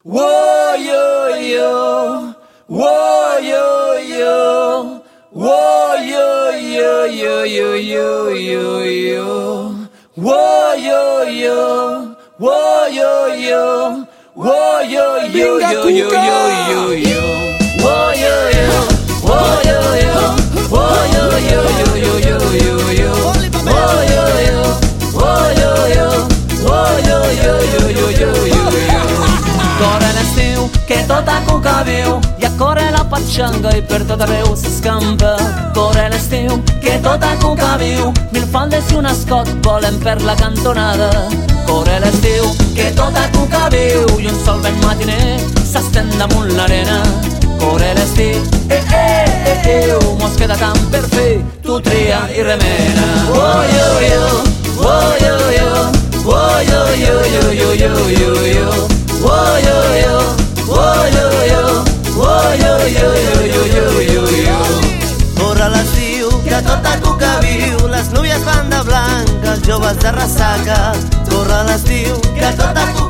Whoa, yo, yo. Whoa, yo, yo. Whoa, yo, yo, yo, yo, yo, yo, yo. Whoa, yo, yo. Whoa, yo, yo. Whoa, yo, yo, yo, yo, yo, yo. Whoa, yo, yo. Whoa, yo, yo. Whoa, yo, yo, yo, yo, yo, yo, yo. Whoa, yo, yo. Whoa, yo, yo. Whoa, yo, yo, yo, yo, yo, yo, yo. Corre l'estiu, que tot a cuca viu, i a corre la patxanga i per tot arreu s'escampa. Corre l'estiu, que tot a cuca viu, mil faldes i un escot volen per la cantonada. Corre l'estiu, que tot a cuca viu, i un sol ben matiner s'estén damunt l'arena. Corre l'estiu, mos queda tant per fer, tu tria i remena. Oh, yo, yo, oh, yo, yo, oh, yo, yo, yo, yo, yo, yo, yo. Oh, yo, yo, oh, yo, yo, oh, yo, yo, yo, yo, yo, yo, yo. Corre l'estiu, que tot a cuca viu, les núvies van de blanc, els joves de ressaca. Corre l'estiu, que tot a cuca